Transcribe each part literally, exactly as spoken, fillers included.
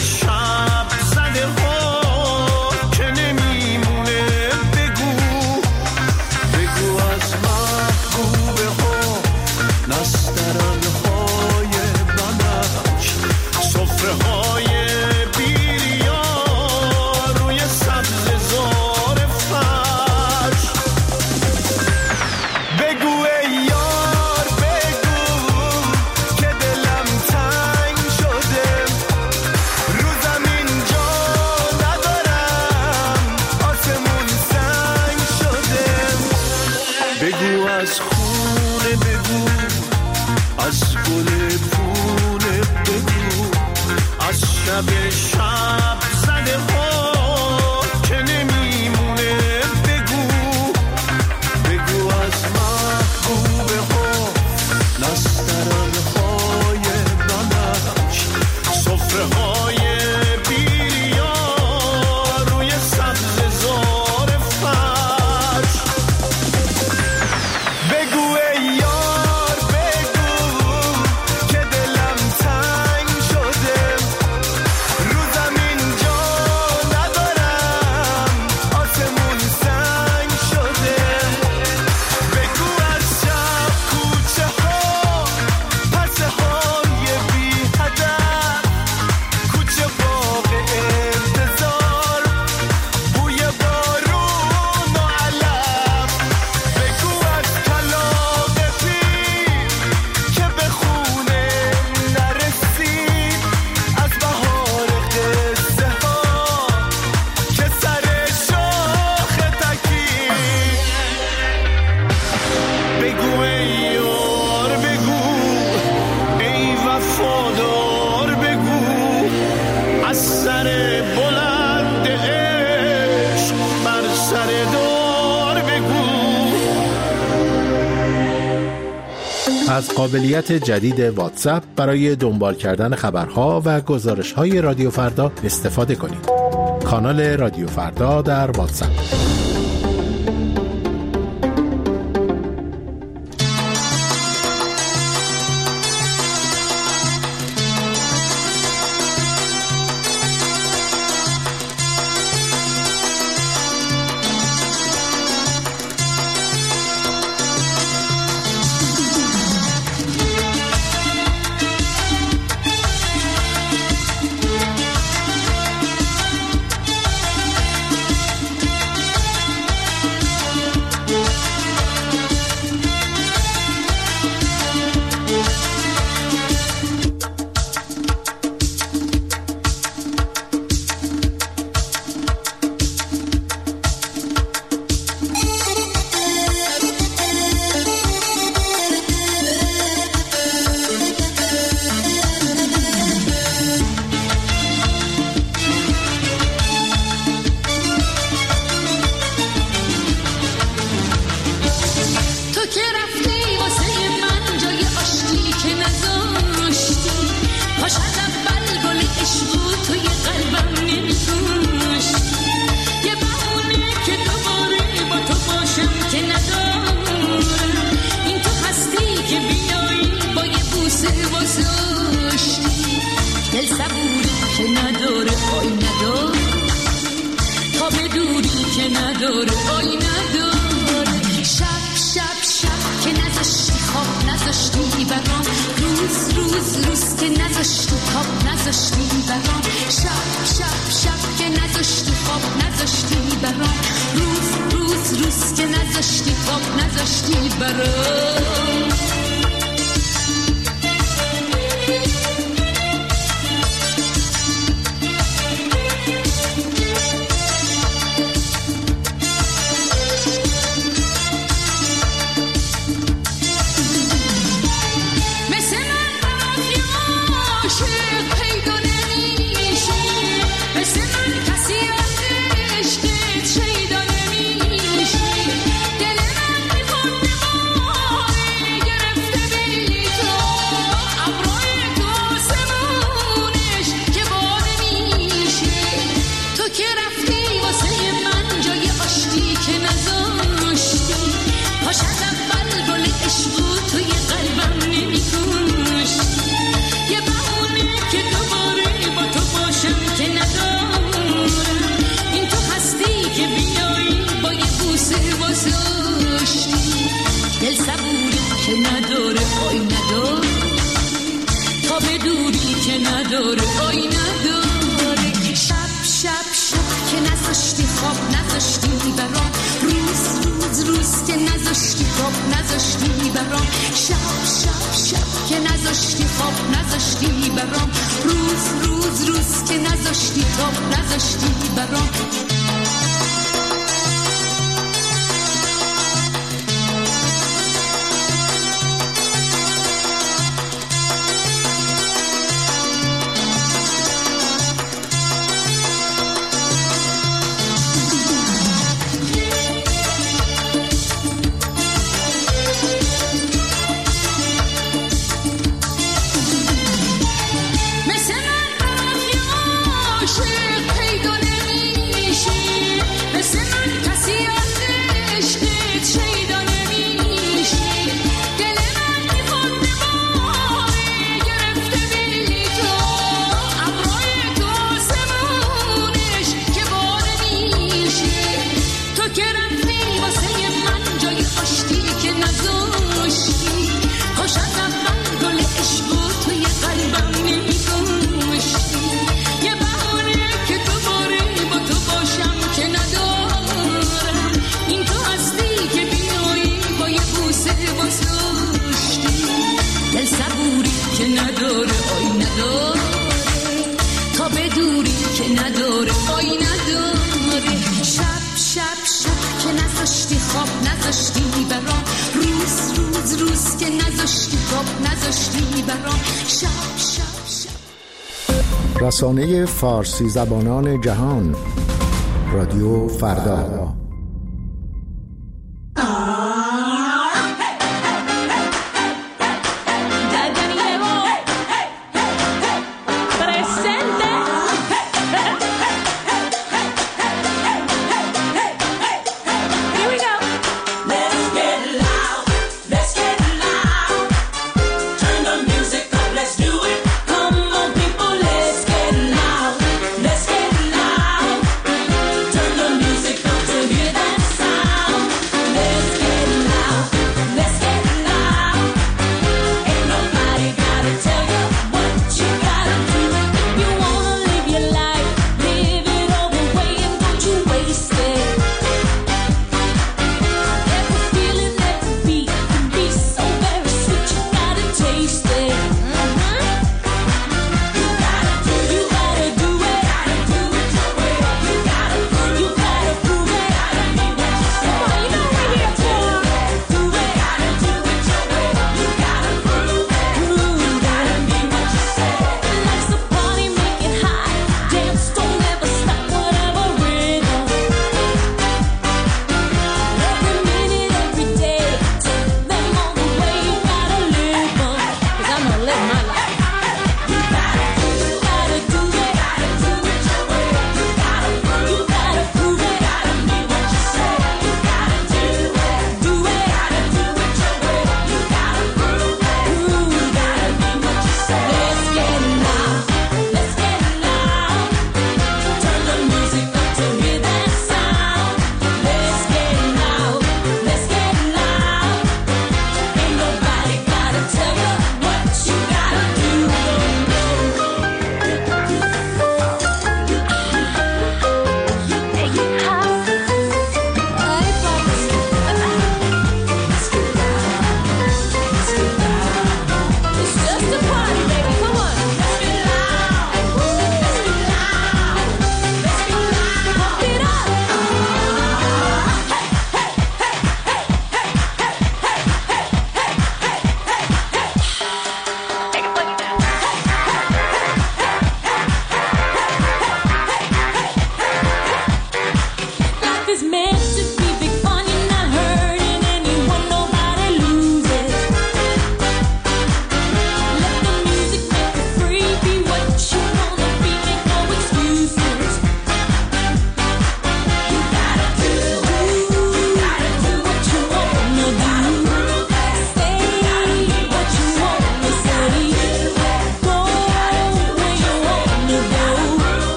شب زده ها که نمیمونه، بگو بگو از محبوبه ها، نسترن های بنفش، سفره های بیریا روی سبز زار فرش. بگو ای یار بگو که دلم تنگ شده، رو زمین جا ندارم، آسمون سنگ شده. بگو از خونه بگو، از گل پونه بگو، از شب شب زده ها که نمیمونه، بگو بگو از محبوبه ها، نسترن های بنفش، سفره های بیریا روی سبز زار فرش. بگو ای یار بگو که دلم تنگ شده، رو زمین جا ندارم، آسمون سنگ شده. بگو از شب کوچه ها، پرسه های بی هدف، کوچه باغ انتظار، بوی بارون و علف. بگو از کلاغ پیر که به خونه نرسید، از بهار قصه ها که سر شاخ تکید. بگو ای یار بگو، ای وفادار بگو، از سر بلند عشق بر سر دار بگو. از قابلیت جدید واتساپ برای دنبال کردن خبرها و گزارش‌های رادیو فردا استفاده کنید. کانال رادیو فردا در واتساپ. دل من میخونه نذاشتی تا نذاشتی برام. رسانه فارسی زبانان جهان، رادیو فردا. Let's get loud. Turn the music up to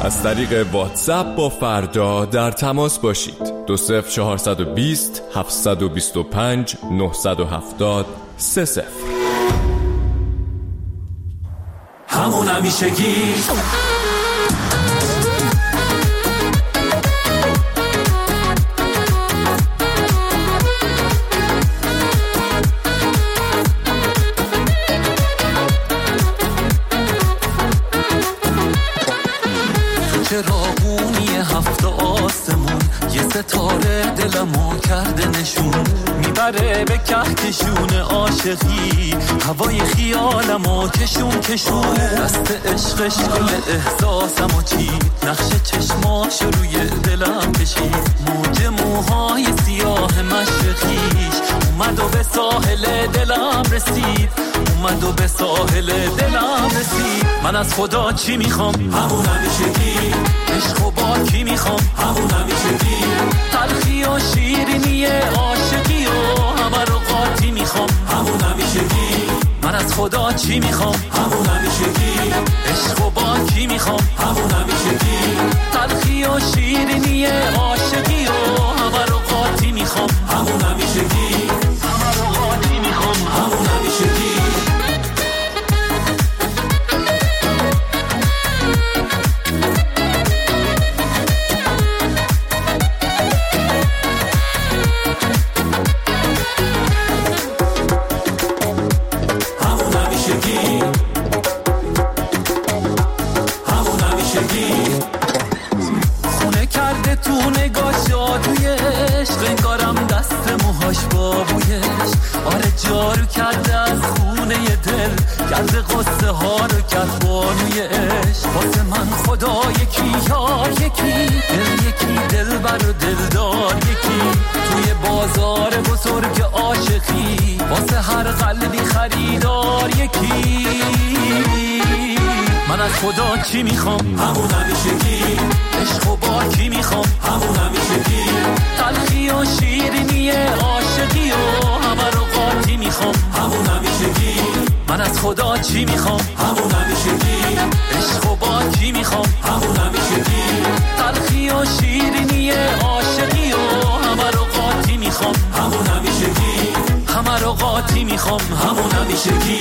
از طریق واتساپ با فردا در تماس باشید. دو صفر چهارصد و بیست هفتصد و بیست و پنج نهصد و هفتاد سه صفر. همون همیشگی چراغونی هفت آسمون یه ستاره دلمو کرده نشون، میبره به کهکشون عاشقی هوای خیالمو کشون کشون. دست عشقش گل احساسمو چید، نقش چشماش روی دلم کشید. موج موهای سیاه مشرقیش اومد و به ساحل دلم رسید، اومد و به ساحل دلم رسید. من از خدا چی میخوام؟ همون همیشگی. عشق و با کی میخوام؟ همون همیشگی. تلخی و شیرینی عاشقی و همه رو قاطی میخوام. همون همیشگی. من از خدا چی میخوام؟ همون همیشگی. عشق و با کی میخوام؟ همون همیشگی. تلخی و شیرینی عاشقی و همه رو قاطی میخوام. همون همیشگی. همه رو قاطی میخوام. همون همیشگی. جارو کرده از خونه دل، کرده قصه ها رو کرد بانوی عشق. واسه من خدا یکی یار یکی، دل یکی دل بر و دلدار یکی. توی بازار بزرگ عاشقی واسه هر قلبی خریدار یکی. من از خدا چی میخوام؟ همون همیشگی. عشق و با کی میخوام؟ همون همیشگی. تلخی و شیرینی عاشقی و همه رو قاطی میخوام. همون همیشگی. من از خدا چی میخوام؟ همون همیشگی. عشق و با کی میخوام؟ همون همیشگی. تلخی و شیرینی عاشقی و همه رو قاطی میخوام. همون همیشگی. همه رو قاطی میخوام. همون همیشگی.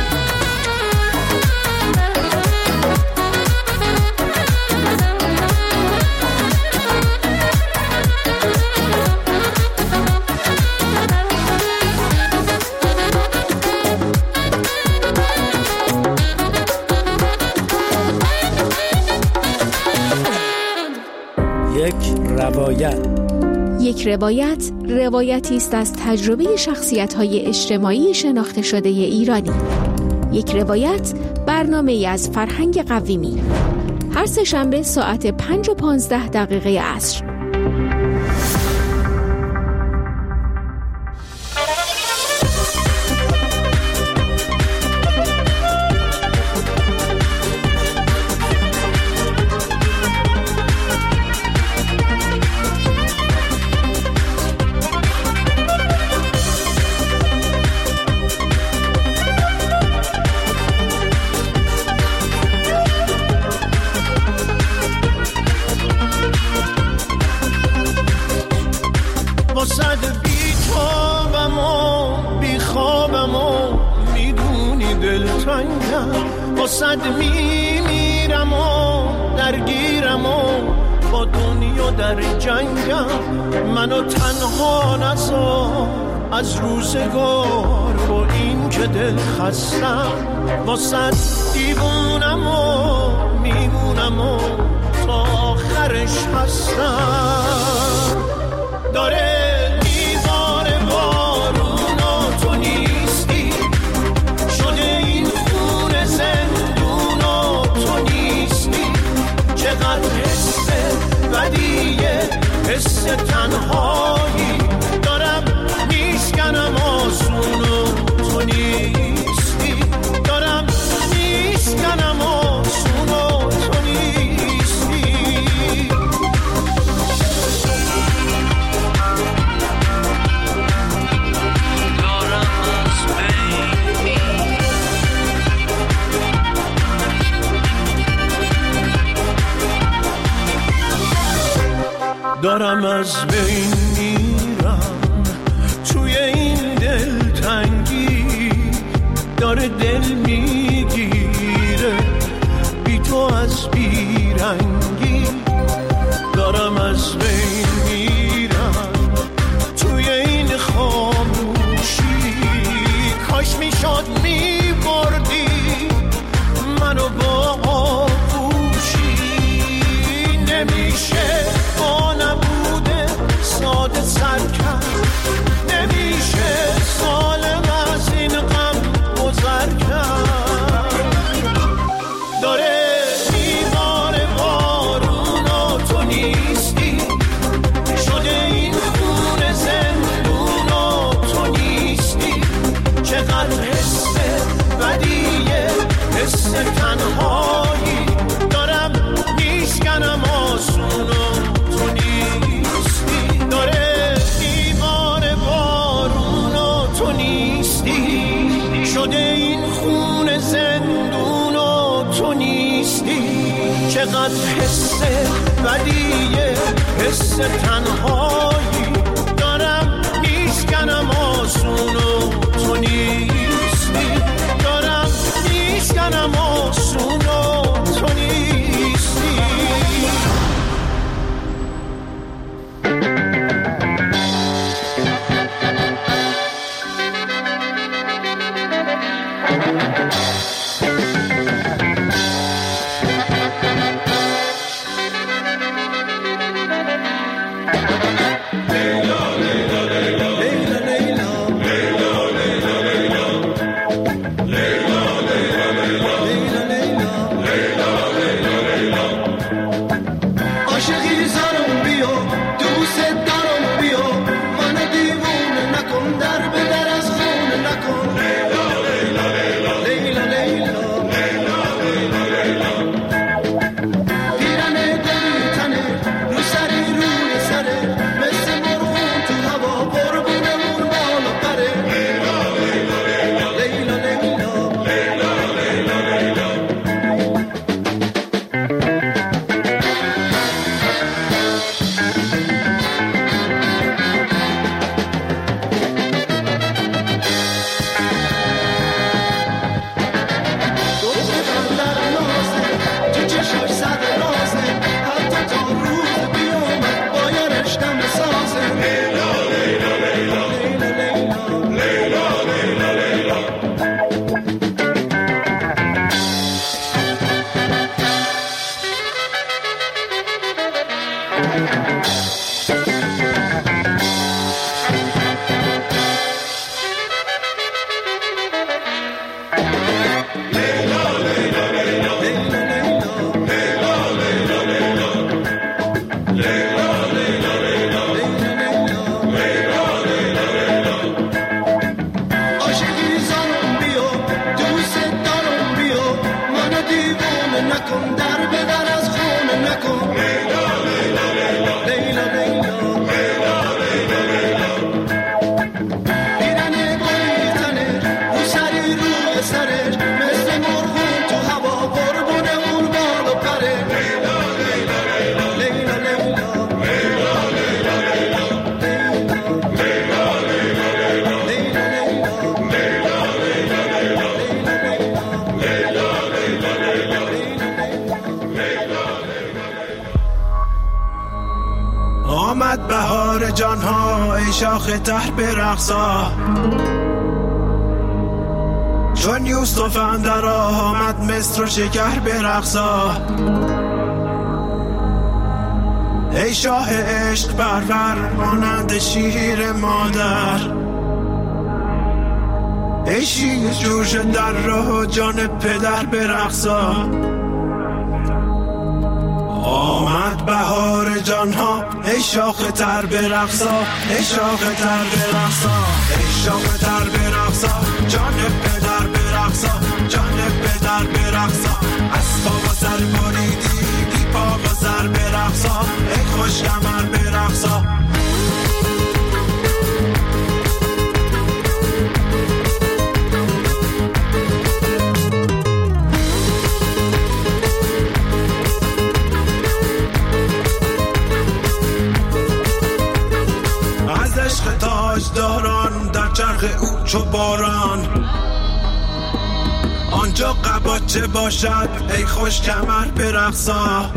یک روایت. یک روایت روایتی است از تجربه شخصیت‌های اجتماعی شناخته شده ایرانی. یک روایت برنامه‌ای از فرهنگ قویمی. هر سه شنبه ساعت پنج و پانزده دقیقه عصر. صد میمیرم و درگیرم و با دنیا در جنگم. منو تنها نذار از روزگار با این که دل خستم. با صد دیوونم و میمونم و تا آخرش هستم. داره میذاره بارون و تو نیستی، شده این خون زندون و تو نیستی. چقدر حس بدیه، حس تنهایی دارم میشکنم آسون و تو نیستی. دارم میشکنم آسون و تو نیستی. دارم از بین میرم توی این دلتنگی، داره دل میگیره بی تو از بیرنگی. دارم از بین میرم توی این خاموشی، کاش میشد میبردی منو با آغوشی. نمیشه با نبوده ساده سر کرد، نمیشه سالم از این غم گذر کرد. داره دیوار بارون و تو نیستی، شده این خون زندون و تو نیستی. چقدر حس بدیه، حس تنهایی، دارم میشکنم آسون و تو نیستی. داره دیوار بارون و تو نیستی، شده این خون زندون و تو نیستی. چقدر حس بدیه، حس تنهایی، دارم میشکنم آسون و تو نیستی. دارم میشکنم آسون و تو نیستی. آمد بهار جانها ای شاخ تر برقصا، چون یوسف اندر آمد مصر و شکر برقصا. ای شاه عشق پرور مانند شیر مادر، ای شیر جوش در راه جان پدر برقصا. آمد بهار جانها ای شاخ تر برقصا، ای شاخ تر برقصا، ای شاخ تر برقصا، جان پدر برقصا، جان پدر برقصا. از پا و سر بریدی بی پا و سر برقصا، ای خوش کمر برقصا. تو باران، آنجا قباچه باشد ای خوش کمر برقصا.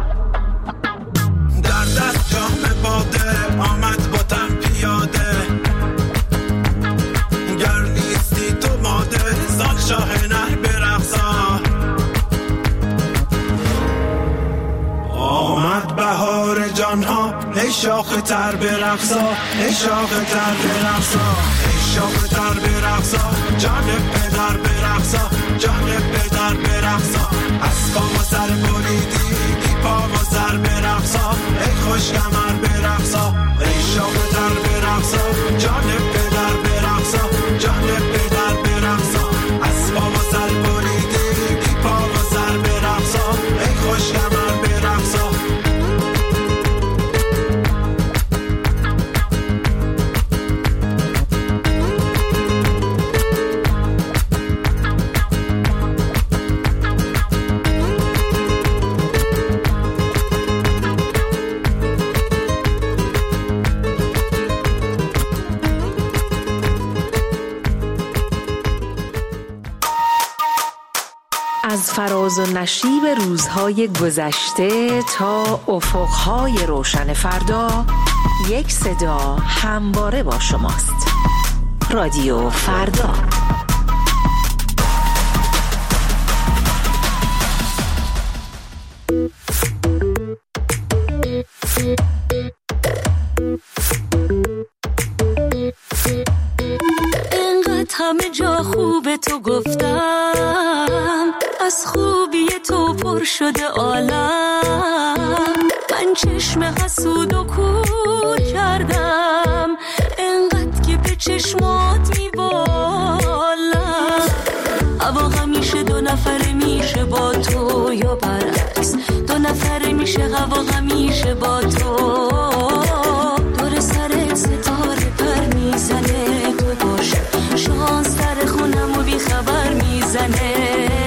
در دست جام باده آمد با تن پیاده، گر نیستی تو ماده زان شاه نر برقصا. آمد بهار جانها ای شاخ تر برقصا، ای شاخ تر برقصا، ای شاخ تر برقصا، جان پدر برقصا، جان پدر برقصا. از پا و سر بریدی دی پا و سر برقصا، ای خوش کمر برقصا، ای شاخ تر برقصا، جان پدر برقصا، جان پدر برقصا. از پا و سر بریدی دی پا و سر برقصا، ای خوش کمر برقصا. از فراز و نشیب روزهای گذشته تا افقهای روشن فردا، یک صدا همواره با شماست. رادیو فردا. انقدر همه جا خوبه تو گفتم، از خوبی تو پر شده عالم. من چشم حسود و کور کردم، انقدر که به چشمات میبالم. هوا همیشه دو نفره میشه با تو یا برعکس، دو نفره میشه هوا همیشه با تو. دور سرت ستاره پر میزنه، تو باش شانس در خونم و بی خبر میزنه.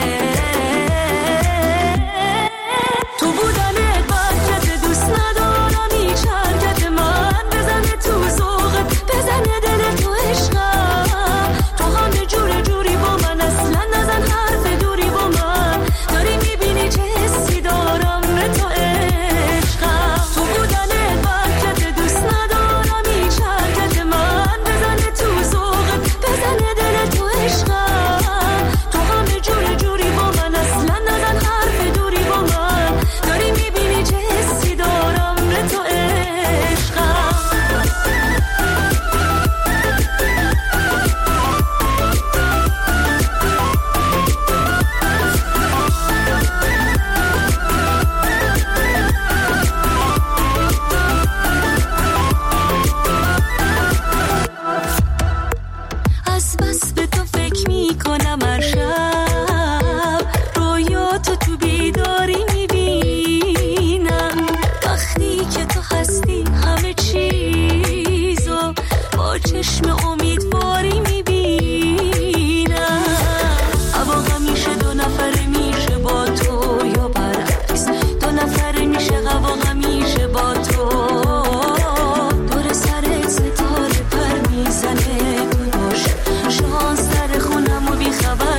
چشم امیدواری میبینم. هوا همیشه دو نفره میشه با تو یا برعکس، دو نفره میشه هوا همیشه با تو. دور سرت ستاره پر میزنه، تو باش شانس در خونم و بیخبر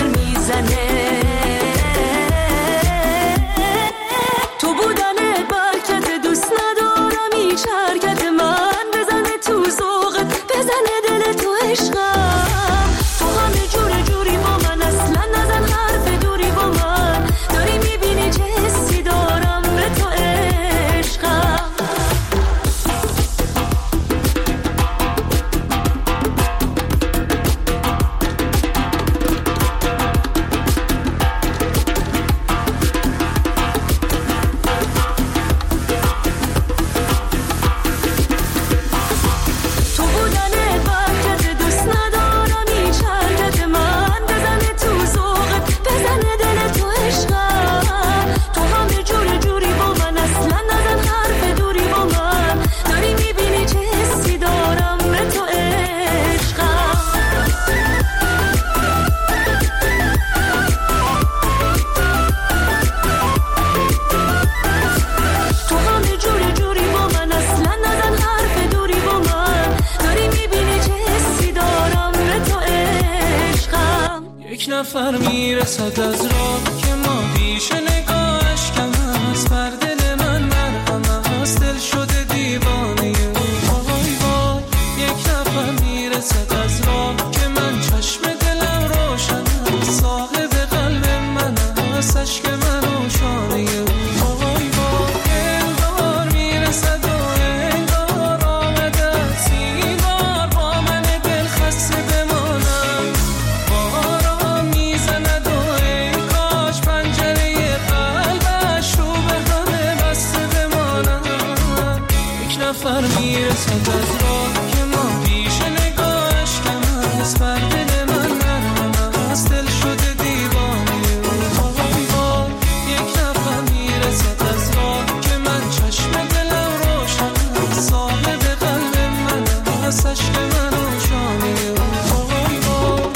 نفر میرسد از راه که ما پیش نگاهش کم است، بر دل من مرهم است، دل شده دیوانه او. وای وای یک نفر میرسد از راه که من چشم دلم روشن است، صاحب قلب من است، عشق من و شانه او. وای وای انگار میرسد و انگار آمده است، این بار با من دل خسته بمانم. باران میزند و ای کاش پنجره قلبش رو به همه بسته بمانم. یک نفر میرسد از راه که ما پیش نگاهش کم است، بر دل من مرهم است، دل شده دیوانه او. وای وای یک نفر میرسد از راه که من چشم دلم روشن است، صاحب قلب من است، عشق من و شانه او. وای وای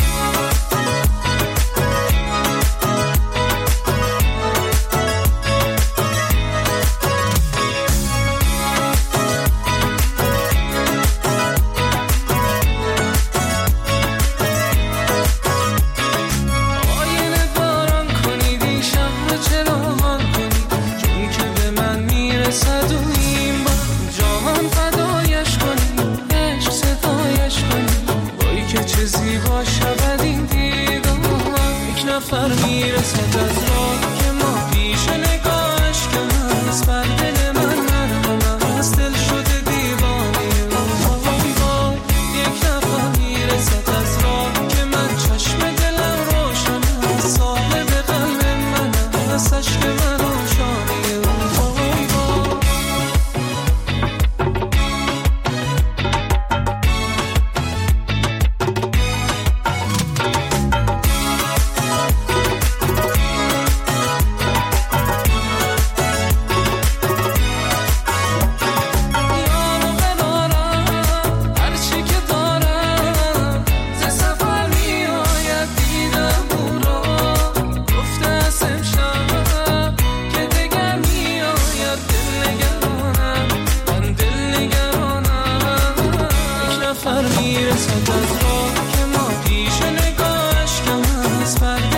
آینه باران کنید این شهر رو چراغان کنید، چون که به من میرسد و این بار جهان فدایش کنید، عشق صدایش کنید، وای که چه زیبا شود این دیدار. یک نفر میرسد از راه که ما پیش نگاهش کم است، بر دل من مرهم است، دل شده دیوانه او. وای وای یک نفر میرسد از راه که من چشم دلم روشن است، صاحب قلب من است، عشق من و شانه او. وای وای یارو ببارم هرچی که دارم، ز سفر میآید دیدم او را، گفته است امشب که دگر میآید، دل نگرانم من دل نگرانم. یک نفر میرسد از راه که ما پیش نگاهش کم است، بر